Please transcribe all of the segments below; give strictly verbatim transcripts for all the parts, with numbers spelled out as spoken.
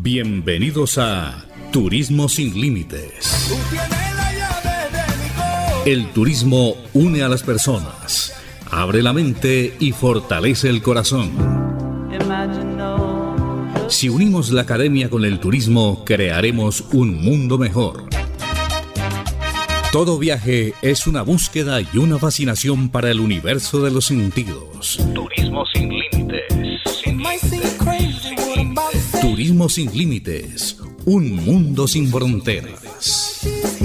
Bienvenidos a Turismo sin Límites. El turismo une a las personas, abre la mente y fortalece el corazón. Si unimos la academia con el turismo, crearemos un mundo mejor. Todo viaje es una búsqueda y una fascinación para el universo de los sentidos. Turismo sin límites. Sin límites. Turismo sin límites. Un mundo sin fronteras.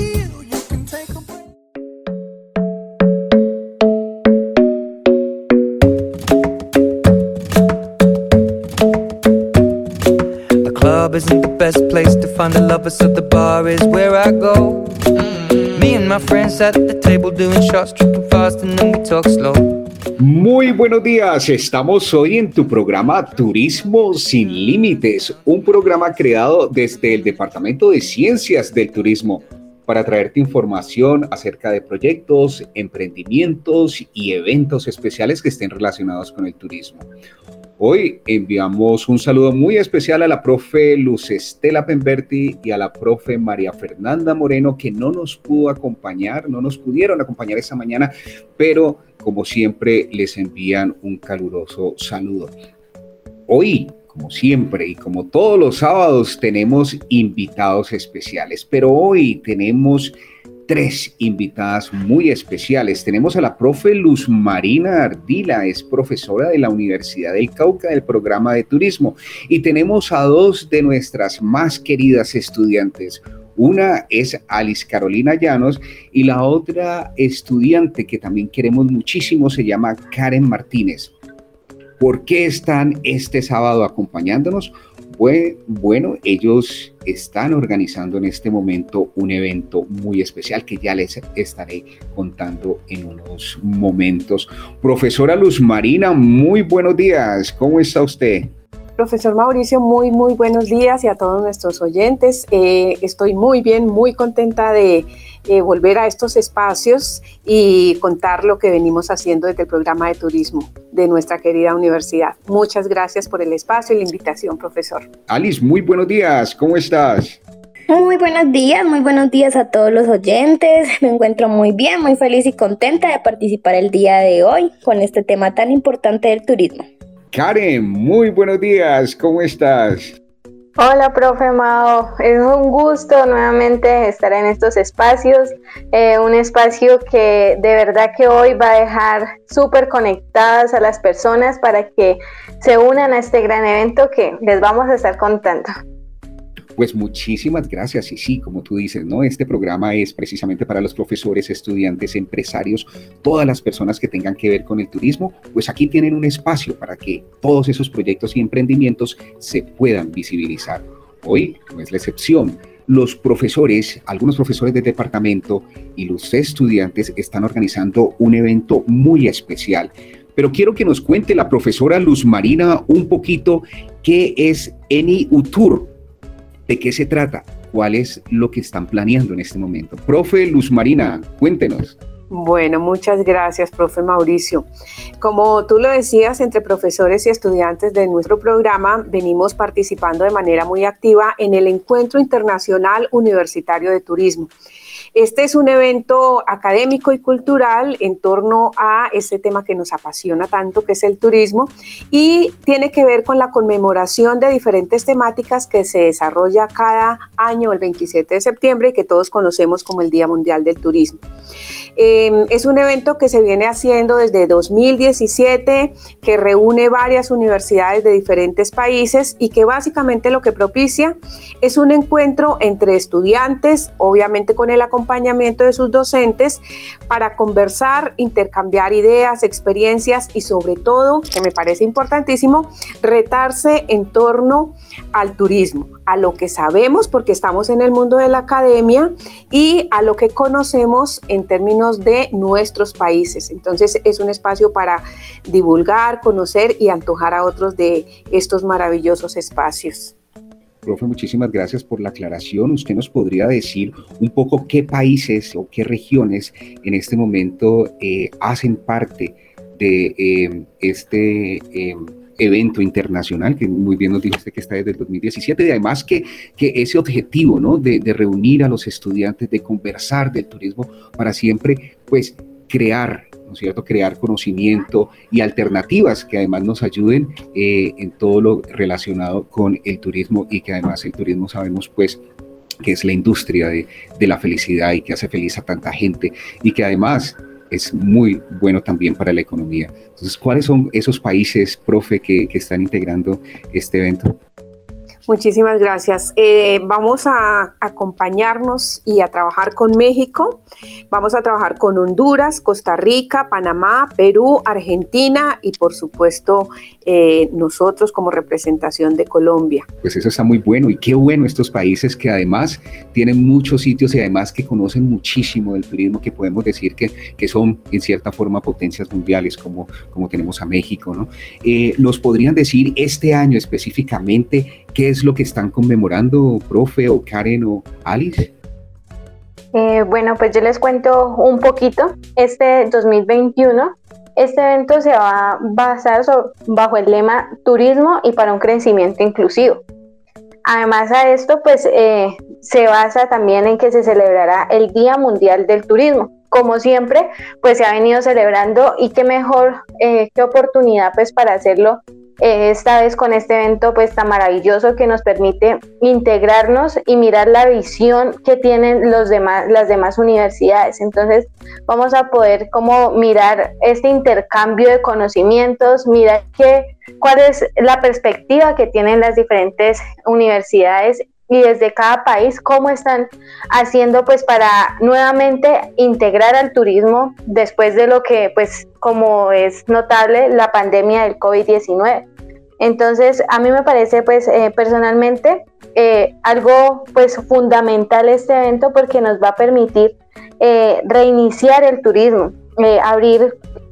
The club isn't the best place to find the lovers, so the bar is where I go. Me and my friends at the table doing shots, tripping fast and then we talk slow. Muy buenos días, estamos hoy en tu programa Turismo sin Límites, un programa creado desde el Departamento de Ciencias del Turismo para traerte información acerca de proyectos, emprendimientos y eventos especiales que estén relacionados con el turismo. Hoy enviamos un saludo muy especial a la profe Luz Estela Pemberti y a la profe María Fernanda Moreno, que no nos pudo acompañar, no nos pudieron acompañar esta mañana, pero como siempre les envían un caluroso saludo. Hoy, como siempre y como todos los sábados, tenemos invitados especiales, pero hoy tenemos tres invitadas muy especiales. Tenemos a la profe Luz Marina Ardila, es profesora de la Universidad del Cauca del programa de turismo, y tenemos a dos de nuestras más queridas estudiantes. Una es Alice Carolina Llanos y la otra estudiante que también queremos muchísimo se llama Karen Martínez. ¿Por qué están este sábado acompañándonos? Bueno, ellos están organizando en este momento un evento muy especial que ya les estaré contando en unos momentos. Profesora Luz Marina, muy buenos días. ¿Cómo está usted? Profesor Mauricio, muy, muy buenos días y a todos nuestros oyentes. Eh, estoy muy bien, muy contenta de eh, volver a estos espacios y contar lo que venimos haciendo desde el programa de turismo de nuestra querida universidad. Muchas gracias por el espacio y la invitación, profesor. Alice, muy buenos días. ¿Cómo estás? Muy buenos días, muy buenos días a todos los oyentes. Me encuentro muy bien, muy feliz y contenta de participar el día de hoy con este tema tan importante del turismo. Karen, muy buenos días, ¿cómo estás? Hola, profe Mao, es un gusto nuevamente estar en estos espacios, eh, un espacio que de verdad que hoy va a dejar súper conectadas a las personas para que se unan a este gran evento que les vamos a estar contando. Pues muchísimas gracias. Y sí, como tú dices, ¿no? Este programa es precisamente para los profesores, estudiantes, empresarios, todas las personas que tengan que ver con el turismo, pues aquí tienen un espacio para que todos esos proyectos y emprendimientos se puedan visibilizar. Hoy no es la excepción. Los profesores, algunos profesores del departamento y los estudiantes están organizando un evento muy especial. Pero quiero que nos cuente la profesora Luz Marina un poquito qué es Eni Utur. ¿De qué se trata? ¿Cuál es lo que están planeando en este momento? Profe Luz Marina, cuéntenos. Bueno, muchas gracias, profe Mauricio. Como tú lo decías, entre profesores y estudiantes de nuestro programa venimos participando de manera muy activa en el Encuentro Internacional Universitario de Turismo. Este es un evento académico y cultural en torno a ese tema que nos apasiona tanto, que es el turismo, y tiene que ver con la conmemoración de diferentes temáticas que se desarrolla cada año, el veintisiete de septiembre, y que todos conocemos como el Día Mundial del Turismo. Eh, es un evento que se viene haciendo desde dos mil diecisiete, que reúne varias universidades de diferentes países y que básicamente lo que propicia es un encuentro entre estudiantes, obviamente con el acompañamiento acompañamiento de sus docentes, para conversar, intercambiar ideas, experiencias y sobre todo, que me parece importantísimo, retarse en torno al turismo, a lo que sabemos porque estamos en el mundo de la academia y a lo que conocemos en términos de nuestros países. Entonces es un espacio para divulgar, conocer y antojar a otros de estos maravillosos espacios. Profe, muchísimas gracias por la aclaración. ¿Usted nos podría decir un poco qué países o qué regiones en este momento eh, hacen parte de eh, este eh, evento internacional, que muy bien nos dijiste que está desde el dos mil diecisiete, y además que, que ese objetivo, ¿no? de, de reunir a los estudiantes, de conversar del turismo para siempre, pues, crear, ¿no es cierto?, crear conocimiento y alternativas que además nos ayuden eh, en todo lo relacionado con el turismo, y que además el turismo sabemos, pues, que es la industria de, de la felicidad y que hace feliz a tanta gente, y que además es muy bueno también para la economía. Entonces, ¿cuáles son esos países, profe, que, que están integrando este evento? Muchísimas gracias. Eh, vamos a acompañarnos y a trabajar con México. Vamos a trabajar con Honduras, Costa Rica, Panamá, Perú, Argentina y, por supuesto, eh, nosotros como representación de Colombia. Pues eso está muy bueno, y qué bueno estos países que además tienen muchos sitios y además que conocen muchísimo del turismo, que podemos decir que, que son en cierta forma potencias mundiales, como, como tenemos a México, ¿no? Eh, ¿Nos podrían decir este año específicamente qué es lo que están conmemorando, profe, o Karen, o Alice? Eh, bueno, pues yo les cuento un poquito. Este dos mil veintiuno, este evento se va a basar sobre, bajo el lema Turismo y para un crecimiento inclusivo. Además a esto, pues eh, se basa también en que se celebrará el Día Mundial del Turismo. Como siempre, pues se ha venido celebrando, y qué mejor, eh, qué oportunidad pues para hacerlo Eh, esta vez con este evento pues tan maravilloso, que nos permite integrarnos y mirar la visión que tienen los demás, las demás universidades. Entonces vamos a poder como mirar este intercambio de conocimientos, mirar qué, cuál es la perspectiva que tienen las diferentes universidades y desde cada país, cómo están haciendo pues para nuevamente integrar al turismo después de lo que pues como es notable la pandemia del COVID diecinueve. Entonces a mí me parece pues eh, personalmente eh, algo pues fundamental este evento, porque nos va a permitir eh, reiniciar el turismo, eh, abrir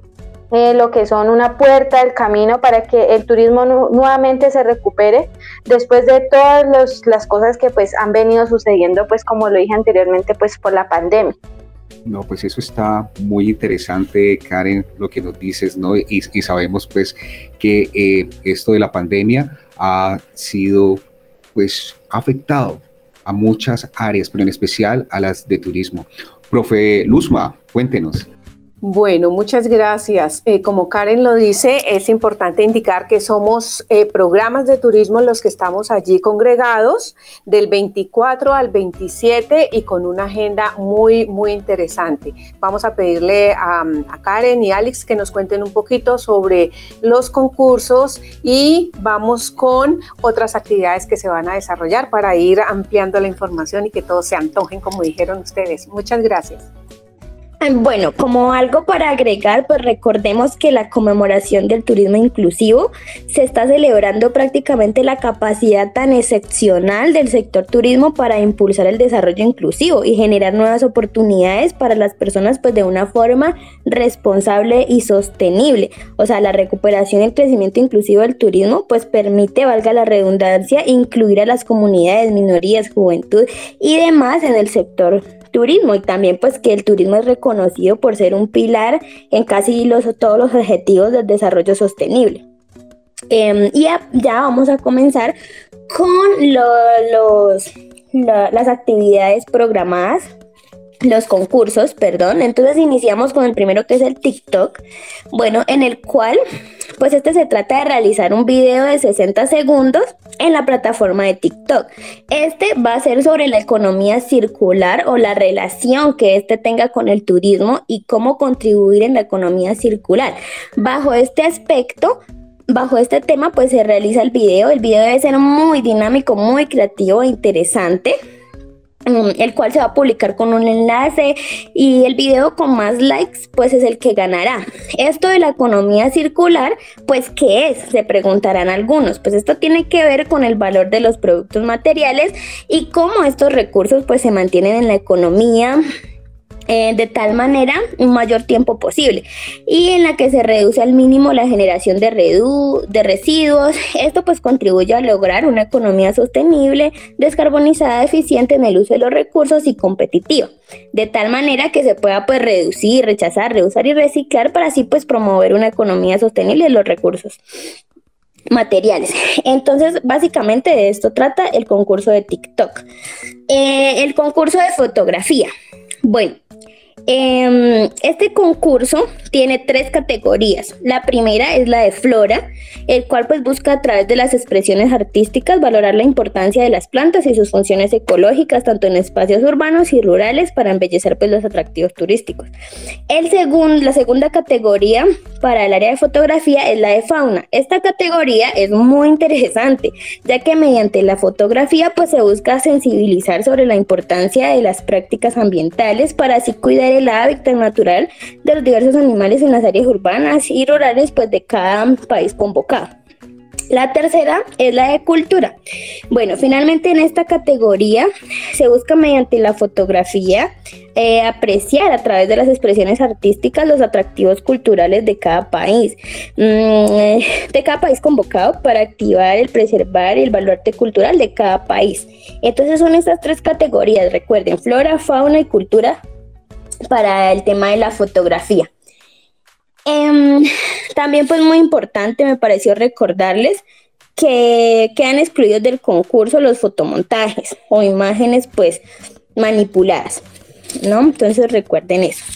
Eh, lo que son una puerta, el camino para que el turismo nu- nuevamente se recupere después de todas los, las cosas que pues han venido sucediendo, pues como lo dije anteriormente, pues por la pandemia. No, pues eso está muy interesante, Karen, lo que nos dices, ¿no? Y, y sabemos pues que eh, esto de la pandemia ha sido pues afectado a muchas áreas, pero en especial a las de turismo. Profe Luzma, cuéntenos. Bueno, muchas gracias. Eh, como Karen lo dice, es importante indicar que somos eh, programas de turismo los que estamos allí congregados del veinticuatro al veintisiete, y con una agenda muy, muy interesante. Vamos a pedirle a, a Karen y Alex que nos cuenten un poquito sobre los concursos, y vamos con otras actividades que se van a desarrollar para ir ampliando la información y que todos se antojen, como dijeron ustedes. Muchas gracias. Bueno, como algo para agregar, pues recordemos que la conmemoración del turismo inclusivo se está celebrando prácticamente la capacidad tan excepcional del sector turismo para impulsar el desarrollo inclusivo y generar nuevas oportunidades para las personas, pues de una forma responsable y sostenible. O sea, la recuperación y el crecimiento inclusivo del turismo pues permite, valga la redundancia, incluir a las comunidades, minorías, juventud y demás en el sector turismo, y también pues que el turismo es reconocido por ser un pilar en casi los, todos los objetivos del desarrollo sostenible. Eh, y ya, ya vamos a comenzar con lo, los, la, las actividades programadas, los concursos, perdón. Entonces iniciamos con el primero, que es el TikTok, bueno, en el cual pues este se trata de realizar un video de sesenta segundos en la plataforma de TikTok. Este va a ser sobre la economía circular, o la relación que este tenga con el turismo y cómo contribuir en la economía circular. Bajo este aspecto, bajo este tema, pues se realiza el video. El video debe ser muy dinámico, muy creativo e interesante, el cual se va a publicar con un enlace, y el video con más likes pues es el que ganará. Esto de la economía circular, pues ¿qué es?, se preguntarán algunos. Pues esto tiene que ver con el valor de los productos materiales y cómo estos recursos pues se mantienen en la economía Eh, de tal manera un mayor tiempo posible, y en la que se reduce al mínimo la generación de, redu- de residuos. Esto pues contribuye a lograr una economía sostenible, descarbonizada, eficiente en el uso de los recursos y competitiva, de tal manera que se pueda pues reducir, rechazar, reusar y reciclar, para así pues promover una economía sostenible de los recursos. materiales. Entonces, básicamente de esto trata el concurso de TikTok. Eh, el concurso de fotografía. Bueno, eh, este concurso tiene tres categorías. La primera es la de flora, el cual pues busca a través de las expresiones artísticas valorar la importancia de las plantas y sus funciones ecológicas tanto en espacios urbanos y rurales para embellecer pues los atractivos turísticos. El segun, la segunda categoría para el área de fotografía es la de fauna. Esta categoría es muy interesante, ya que mediante la fotografía pues se busca sensibilizar sobre la importancia de las prácticas ambientales para así cuidar el hábitat natural de los diversos animales en las áreas urbanas y rurales pues de cada país convocado. La tercera es la de cultura. Bueno, finalmente en esta categoría se busca mediante la fotografía eh, apreciar a través de las expresiones artísticas los atractivos culturales de cada país, mm, de cada país convocado para activar el preservar y el valor cultural de cada país. Entonces son estas tres categorías, recuerden, flora, fauna y cultura para el tema de la fotografía. Eh, también pues muy importante me pareció recordarles que quedan excluidos del concurso los fotomontajes o imágenes pues manipuladas, ¿no? Entonces recuerden eso.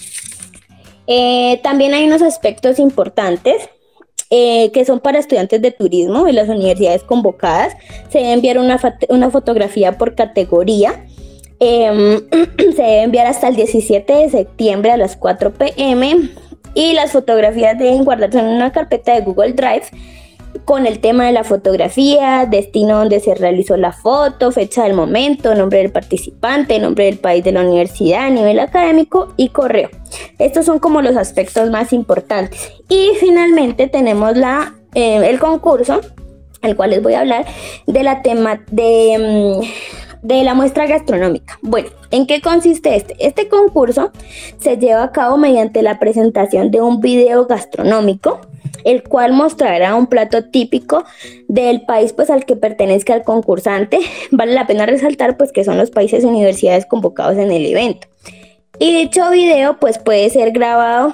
Eh, también hay unos aspectos importantes eh, que son para estudiantes de turismo en las universidades convocadas. Se debe enviar una, una fotografía por categoría. Eh, se debe enviar hasta el diecisiete de septiembre a las cuatro pe eme y las fotografías deben guardarse en una carpeta de Google Drive con el tema de la fotografía, destino donde se realizó la foto, fecha del momento, nombre del participante, nombre del país de la universidad, nivel académico y correo. Estos son como los aspectos más importantes. Y finalmente tenemos la, eh, el concurso, al cual les voy a hablar, de la tema de... Um, de la muestra gastronómica. Bueno, ¿en qué consiste este? Este concurso se lleva a cabo mediante la presentación de un video gastronómico, el cual mostrará un plato típico del país pues al que pertenezca el concursante. Vale la pena resaltar pues que son los países y universidades convocados en el evento. Y dicho video pues puede ser grabado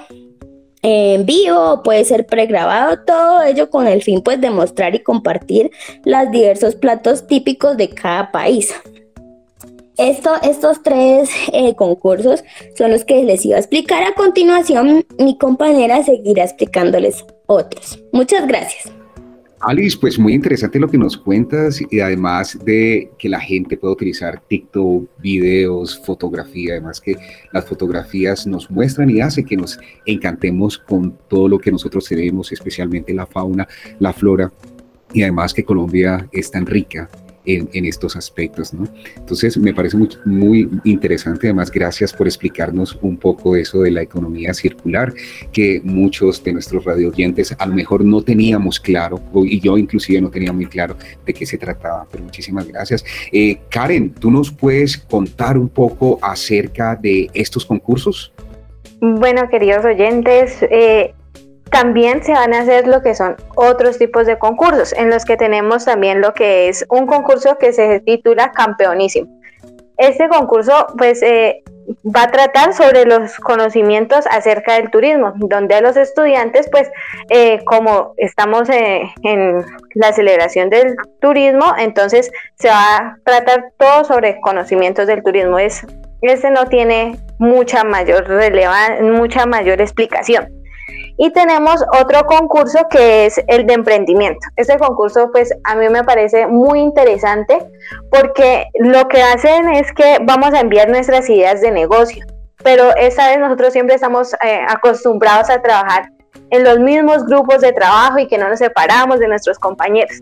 en vivo, puede ser pregrabado, todo ello con el fin pues de mostrar y compartir los diversos platos típicos de cada país. Esto, estos tres eh, concursos son los que les iba a explicar. A continuación, mi compañera seguirá explicándoles otros. Muchas gracias. Alice, pues muy interesante lo que nos cuentas y además de que la gente puede utilizar TikTok, videos, fotografía, además que las fotografías nos muestran y hace que nos encantemos con todo lo que nosotros tenemos, especialmente la fauna, la flora y además que Colombia es tan rica En, en estos aspectos, ¿no? Entonces me parece muy, muy interesante. Además, gracias por explicarnos un poco eso de la economía circular, que muchos de nuestros radioyentes a lo mejor no teníamos claro, y yo inclusive no tenía muy claro de qué se trataba, pero muchísimas gracias. Eh, Karen, ¿tú nos puedes contar un poco acerca de estos concursos? Bueno, queridos oyentes, eh, también se van a hacer lo que son otros tipos de concursos, en los que tenemos también lo que es un concurso que se titula Campeonísimo. Este concurso pues eh, va a tratar sobre los conocimientos acerca del turismo, donde a los estudiantes pues eh, como estamos eh, en la celebración del turismo, entonces se va a tratar todo sobre conocimientos del turismo. Es, este no tiene mucha mayor relevancia, mucha mayor explicación. Y tenemos otro concurso que es el de emprendimiento. Este concurso pues a mí me parece muy interesante porque lo que hacen es que vamos a enviar nuestras ideas de negocio, pero esta vez nosotros siempre estamos eh, acostumbrados a trabajar en los mismos grupos de trabajo y que no nos separamos de nuestros compañeros.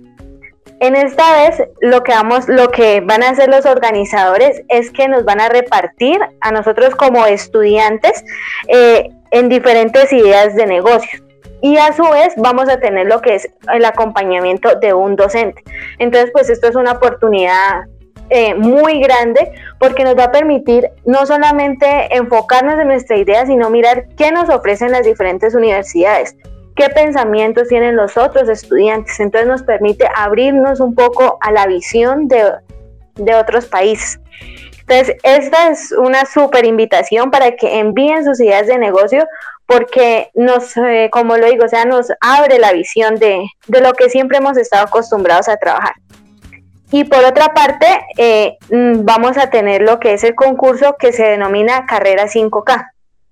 En esta vez lo que, vamos, lo que van a hacer los organizadores es que nos van a repartir a nosotros como estudiantes eh, en diferentes ideas de negocio. Y a su vez vamos a tener lo que es el acompañamiento de un docente. Entonces pues esto es una oportunidad eh, muy grande porque nos va a permitir no solamente enfocarnos en nuestra idea, sino mirar qué nos ofrecen las diferentes universidades, qué pensamientos tienen los otros estudiantes. Entonces nos permite abrirnos un poco a la visión de, de otros países. Entonces, esta es una súper invitación para que envíen sus ideas de negocio, porque nos, eh, como lo digo, o sea, nos abre la visión de, de lo que siempre hemos estado acostumbrados a trabajar. Y por otra parte, eh, vamos a tener lo que es el concurso que se denomina Carrera cinco K.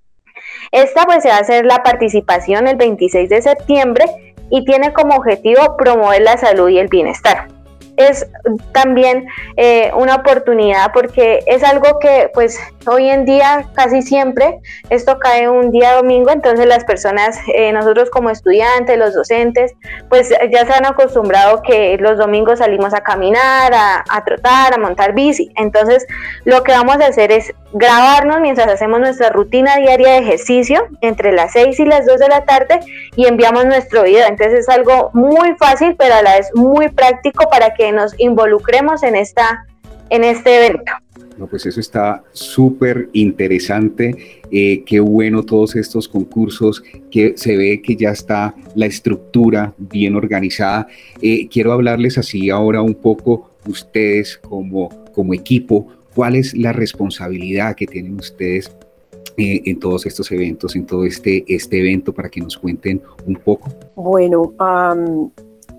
Esta pues se va a hacer la participación el veintiséis de septiembre y tiene como objetivo promover la salud y el bienestar. Es también eh, una oportunidad porque es algo que pues hoy en día casi siempre esto cae un día domingo, entonces las personas, eh, nosotros como estudiantes, los docentes, pues ya se han acostumbrado que los domingos salimos a caminar, a, a trotar, a montar bici. Entonces lo que vamos a hacer es grabarnos mientras hacemos nuestra rutina diaria de ejercicio entre las seis y las dos de la tarde y enviamos nuestro video. Entonces es algo muy fácil, pero a la vez muy práctico para que nos involucremos en, esta, en este evento. No, pues eso está súper interesante, eh, qué bueno todos estos concursos, que se ve que ya está la estructura bien organizada. Eh, quiero hablarles así ahora un poco, ustedes como, como equipo, ¿cuál es la responsabilidad que tienen ustedes eh, en todos estos eventos, en todo este, este evento, para que nos cuenten un poco? Bueno, um...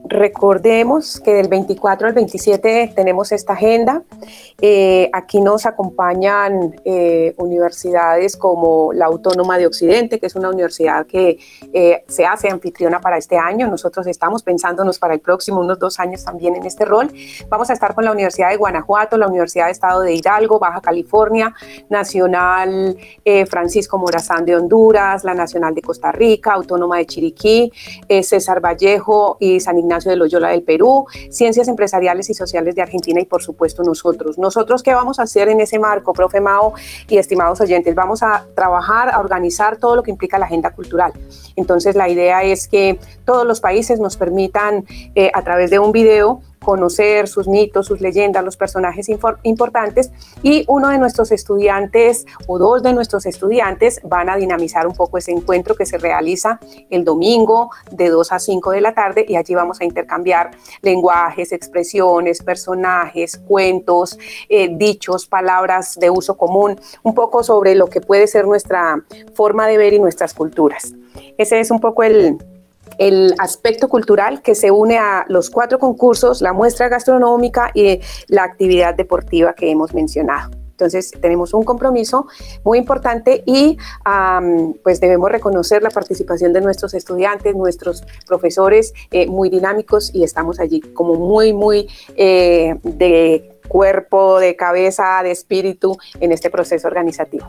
recordemos que del veinticuatro al veintisiete tenemos esta agenda. Eh, aquí nos acompañan eh, universidades como la Autónoma de Occidente, que es una universidad que eh, se hace anfitriona para este año. Nosotros estamos pensándonos para el próximo, unos dos años también en este rol. Vamos a estar con la Universidad de Guanajuato, la Universidad de Estado de Hidalgo, Baja California, Nacional eh, Francisco Morazán de Honduras, la Nacional de Costa Rica, Autónoma de Chiriquí, eh, César Vallejo y San Ignacio de Loyola del Perú, Ciencias Empresariales y Sociales de Argentina y por supuesto nosotros. ¿Nosotros qué vamos a hacer en ese marco, profe Mao y estimados oyentes? Vamos a trabajar, a organizar todo lo que implica la agenda cultural. Entonces la idea es que todos los países nos permitan eh, a través de un video conocer sus mitos, sus leyendas, los personajes importantes, y uno de nuestros estudiantes o dos de nuestros estudiantes van a dinamizar un poco ese encuentro que se realiza el domingo de dos a cinco de la tarde, y allí vamos a intercambiar lenguajes, expresiones, personajes, cuentos, eh, dichos, palabras de uso común, un poco sobre lo que puede ser nuestra forma de ver y nuestras culturas. Ese es un poco el el aspecto cultural que se une a los cuatro concursos, la muestra gastronómica y la actividad deportiva que hemos mencionado. Entonces tenemos un compromiso muy importante y um, pues debemos reconocer la participación de nuestros estudiantes, nuestros profesores eh, muy dinámicos, y estamos allí como muy, muy eh, de cuerpo, de cabeza, de espíritu en este proceso organizativo.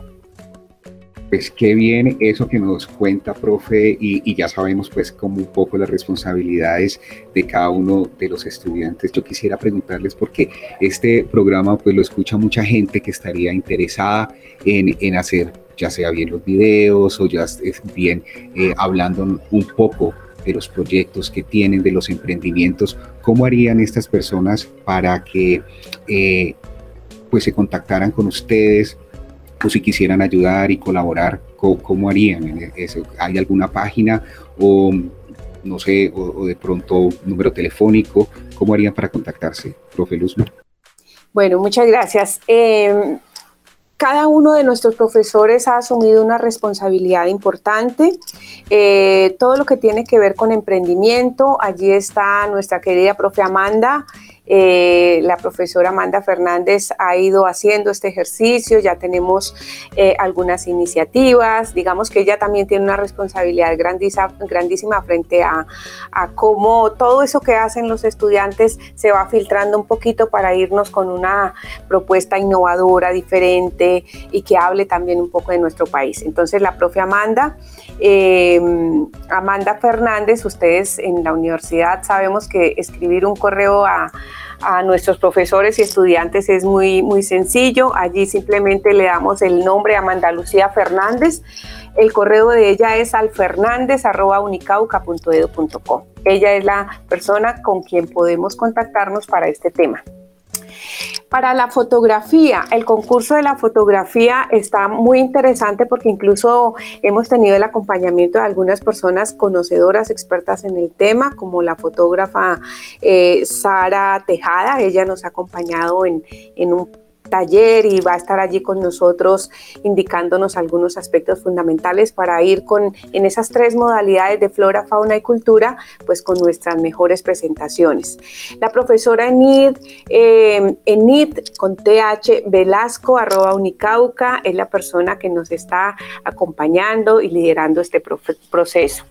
Pues qué bien eso que nos cuenta, profe, y, y ya sabemos pues como un poco las responsabilidades de cada uno de los estudiantes. Yo quisiera preguntarles, porque este programa pues lo escucha mucha gente que estaría interesada en, en hacer ya sea bien los videos o ya bien eh, hablando un poco de los proyectos que tienen, de los emprendimientos. ¿Cómo harían estas personas para que eh, pues se contactaran con ustedes? O si quisieran ayudar y colaborar, ¿cómo, cómo harían en eso? ¿Hay alguna página o no sé, o, o de pronto número telefónico? ¿Cómo harían para contactarse, profe Luzma? Bueno, muchas gracias. Eh, cada uno de nuestros profesores ha asumido una responsabilidad importante. Eh, todo lo que tiene que ver con emprendimiento, allí está nuestra querida profe Amanda. Eh, la profesora Amanda Fernández ha ido haciendo este ejercicio, ya tenemos eh, algunas iniciativas. Digamos que ella también tiene una responsabilidad grandísima, grandísima frente a, a cómo todo eso que hacen los estudiantes se va filtrando un poquito para irnos con una propuesta innovadora, diferente, y que hable también un poco de nuestro país. Entonces la profe Amanda, eh, Amanda Fernández, ustedes en la universidad sabemos que escribir un correo a a nuestros profesores y estudiantes es muy, muy sencillo. Allí simplemente le damos el nombre Amanda Lucía Fernández. El correo de ella es alfernandez arroba unicauca punto edu punto co. Ella es la persona con quien podemos contactarnos para este tema. Para la fotografía, el concurso de la fotografía está muy interesante porque incluso hemos tenido el acompañamiento de algunas personas conocedoras, expertas en el tema, como la fotógrafa eh, Sara Tejada. Ella nos ha acompañado en, en un taller y va a estar allí con nosotros indicándonos algunos aspectos fundamentales para ir con, en esas tres modalidades de flora, fauna y cultura, pues con nuestras mejores presentaciones. La profesora Enid, eh, Enid con T H Velasco, arroba Unicauca, es la persona que nos está acompañando y liderando este proceso.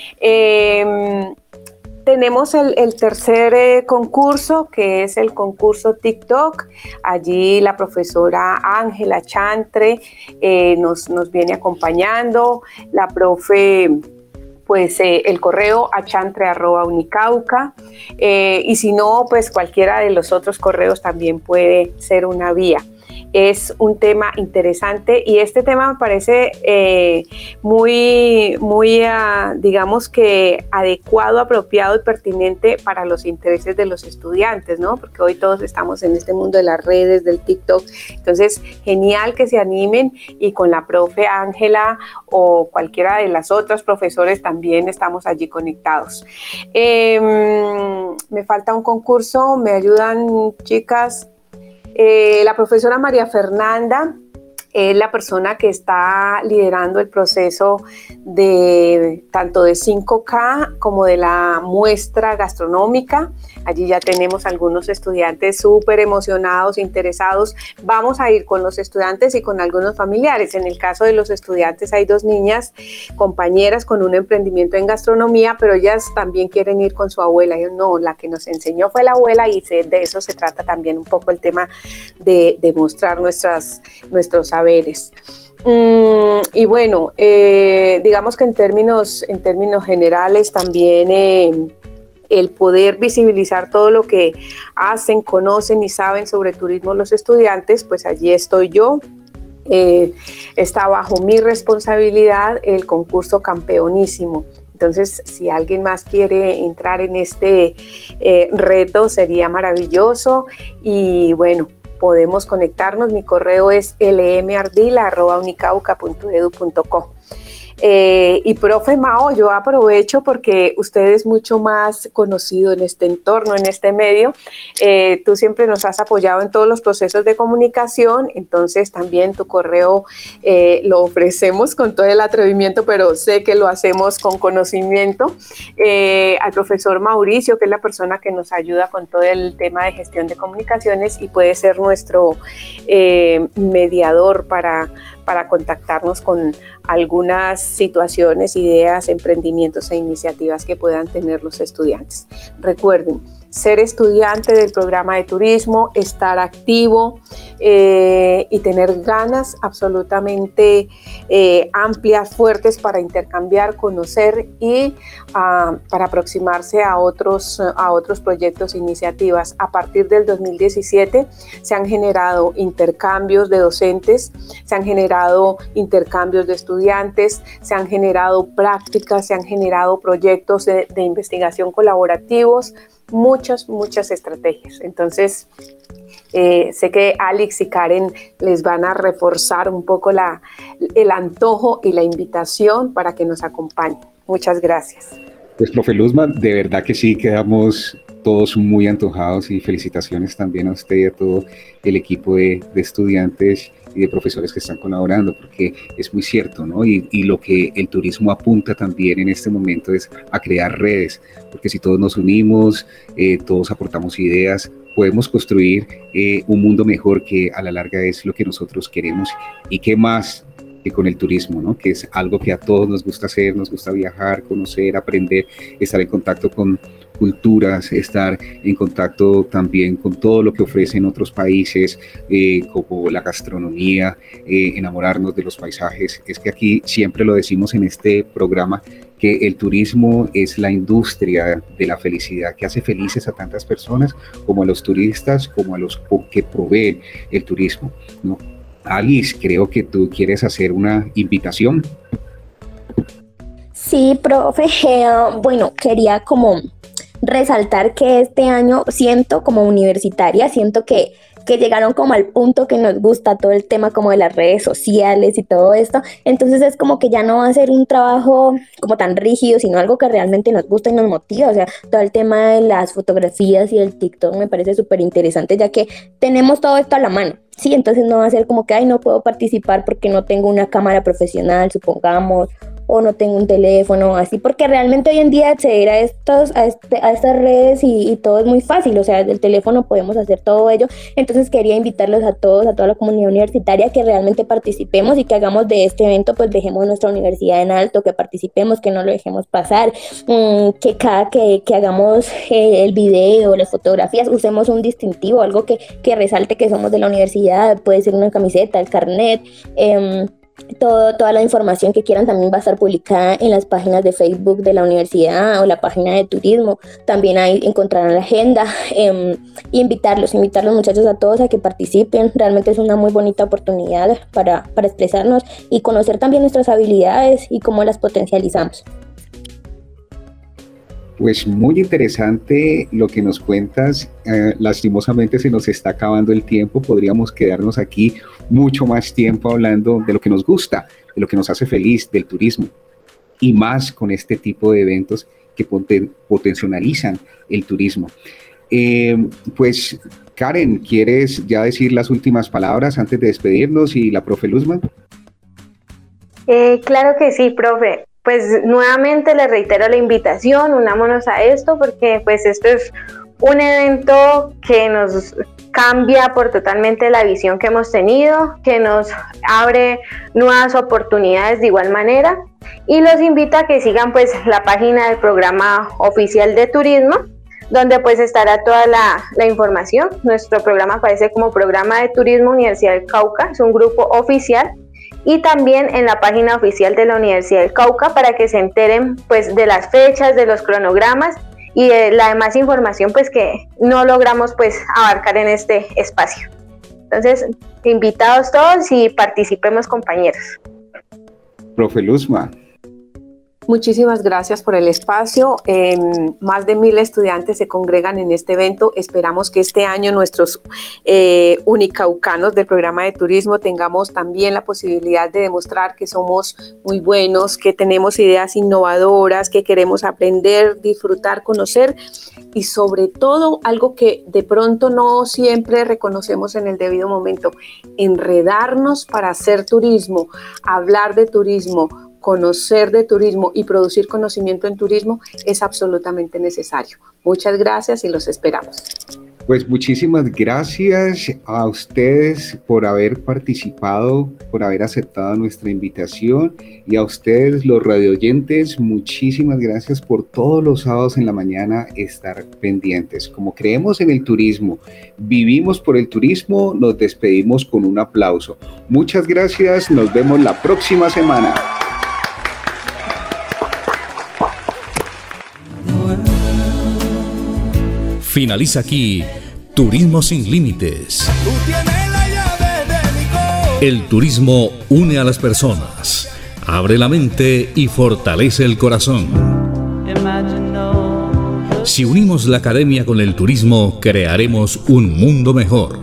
Eh, Tenemos el, el tercer eh, concurso, que es el concurso TikTok. Allí la profesora Ángela Chantre eh, nos, nos viene acompañando. La profe, pues eh, el correo a chantre arroba unicauca. Eh, y si no, pues cualquiera de los otros correos también puede ser una vía. Es un tema interesante y este tema me parece eh, muy, muy uh, digamos que adecuado, apropiado y pertinente para los intereses de los estudiantes, ¿no? Porque hoy todos estamos en este mundo de las redes, del TikTok. Entonces, genial que se animen y con la profe Ángela o cualquiera de las otras profesores también estamos allí conectados. Eh, me falta un concurso, ¿me ayudan, chicas? Eh, la profesora María Fernanda es la persona que está liderando el proceso de tanto de cinco K como de la muestra gastronómica. Allí ya tenemos algunos estudiantes súper emocionados, interesados. Vamos a ir con los estudiantes y con algunos familiares. En el caso de los estudiantes hay dos niñas, compañeras con un emprendimiento en gastronomía, pero ellas también quieren ir con su abuela. Yo, no, la que nos enseñó fue la abuela y de eso se trata también un poco el tema de, de mostrar nuestras, nuestros saberes. Mm, y bueno, eh, digamos que en términos, en términos generales también eh, el poder visibilizar todo lo que hacen, conocen y saben sobre turismo los estudiantes, pues allí estoy yo. Eh, está bajo mi responsabilidad el concurso Campeonísimo. Entonces, si alguien más quiere entrar en este eh, reto, sería maravilloso. Y bueno, podemos conectarnos. Mi correo es l m ardila arroba unicauca punto edu punto co. Eh, y profe Mao, yo aprovecho porque usted es mucho más conocido en este entorno, en este medio. Eh, tú siempre nos has apoyado en todos los procesos de comunicación, entonces también tu correo eh, lo ofrecemos con todo el atrevimiento, pero sé que lo hacemos con conocimiento. Eh, al profesor Mauricio, que es la persona que nos ayuda con todo el tema de gestión de comunicaciones y puede ser nuestro eh, mediador para para contactarnos con algunas situaciones, ideas, emprendimientos e iniciativas que puedan tener los estudiantes. Recuerden, ser estudiante del programa de turismo, estar activo eh, y tener ganas absolutamente eh, amplias, fuertes para intercambiar, conocer y uh, para aproximarse a otros, a otros proyectos e iniciativas. A partir del dos mil diecisiete se han generado intercambios de docentes, se han generado intercambios de estudiantes, se han generado prácticas, se han generado proyectos de, de investigación colaborativos, muchas, muchas estrategias. Entonces, eh, sé que Alex y Karen les van a reforzar un poco la, el antojo y la invitación para que nos acompañen. Muchas gracias. Pues, profe Luzma, de verdad que sí, quedamos todos muy antojados y felicitaciones también a usted y a todo el equipo de, de estudiantes y de profesores que están colaborando, porque es muy cierto, ¿no? Y, y lo que el turismo apunta también en este momento es a crear redes, porque si todos nos unimos, eh, todos aportamos ideas, podemos construir eh, un mundo mejor, que a la larga es lo que nosotros queremos. Y qué más que con el turismo, ¿no? Que es algo que a todos nos gusta hacer, nos gusta viajar, conocer, aprender, estar en contacto con culturas, estar en contacto también con todo lo que ofrecen otros países, eh, como la gastronomía, eh, enamorarnos de los paisajes. Es que aquí siempre lo decimos en este programa, que el turismo es la industria de la felicidad, que hace felices a tantas personas, como a los turistas, como a los que proveen el turismo, ¿no? Alice, creo que tú quieres hacer una invitación. Sí, profe. Eh, bueno, quería como resaltar que este año siento como universitaria, siento que, que llegaron como al punto que nos gusta todo el tema como de las redes sociales y todo esto, entonces es como que ya no va a ser un trabajo como tan rígido, sino algo que realmente nos gusta y nos motiva. O sea, todo el tema de las fotografías y el TikTok me parece súper interesante, ya que tenemos todo esto a la mano. Sí, entonces no va a ser como que, ay, no puedo participar porque no tengo una cámara profesional, supongamos, o no tengo un teléfono, así, porque realmente hoy en día acceder a estos, a, este, a estas redes y, y todo es muy fácil, o sea, del teléfono podemos hacer todo ello. Entonces quería invitarlos a todos, a toda la comunidad universitaria, que realmente participemos y que hagamos de este evento, pues dejemos nuestra universidad en alto, que participemos, que no lo dejemos pasar, mmm, que cada que, que hagamos eh, el video, las fotografías, usemos un distintivo, algo que, que resalte que somos de la universidad, puede ser una camiseta, el carnet, eh, Todo, toda la información que quieran también va a estar publicada en las páginas de Facebook de la universidad o la página de turismo. También ahí encontrarán la agenda. Eh, invitarlos, invitarlos muchachos a todos a que participen. Realmente es una muy bonita oportunidad para, para expresarnos y conocer también nuestras habilidades y cómo las potencializamos. Pues muy interesante lo que nos cuentas. Eh, lastimosamente se nos está acabando el tiempo. Podríamos quedarnos aquí mucho más tiempo hablando de lo que nos gusta, de lo que nos hace feliz, del turismo, y más con este tipo de eventos que poten- potencializan el turismo. Eh, pues Karen, ¿quieres ya decir las últimas palabras antes de despedirnos? Y la profe Luzma. Eh, claro que sí, profe. Pues nuevamente les reitero la invitación, unámonos a esto porque pues esto es un evento que nos cambia por totalmente la visión que hemos tenido, que nos abre nuevas oportunidades de igual manera, y los invito a que sigan pues la página del programa oficial de turismo, donde pues estará toda la, la información. Nuestro programa aparece como Programa de Turismo Universidad del Cauca, es un grupo oficial, y también en la página oficial de la Universidad del Cauca para que se enteren pues de las fechas, de los cronogramas y de la demás información pues que no logramos pues abarcar en este espacio. Entonces, invitados todos y participemos, compañeros. Profe Luzma. Muchísimas gracias por el espacio. Eh, más de mil estudiantes se congregan en este evento. Esperamos que este año nuestros eh, unicaucanos del programa de turismo tengamos también la posibilidad de demostrar que somos muy buenos, que tenemos ideas innovadoras, que queremos aprender, disfrutar, conocer y sobre todo algo que de pronto no siempre reconocemos en el debido momento, enredarnos para hacer turismo, hablar de turismo, conocer de turismo y producir conocimiento en turismo es absolutamente necesario. Muchas gracias y los esperamos. Pues muchísimas gracias a ustedes por haber participado, por haber aceptado nuestra invitación, y a ustedes los radioyentes, muchísimas gracias por todos los sábados en la mañana estar pendientes. Como creemos en el turismo, vivimos por el turismo, nos despedimos con un aplauso. Muchas gracias, nos vemos la próxima semana. Finaliza aquí Turismo sin Límites. El turismo une a las personas, abre la mente y fortalece el corazón. Si unimos la academia con el turismo, crearemos un mundo mejor.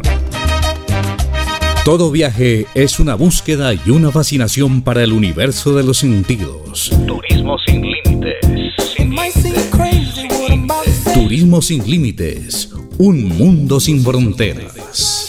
Todo viaje es una búsqueda y una fascinación para el universo de los sentidos. Turismo sin límites. Sin límites. Turismo sin límites. Un mundo sin fronteras.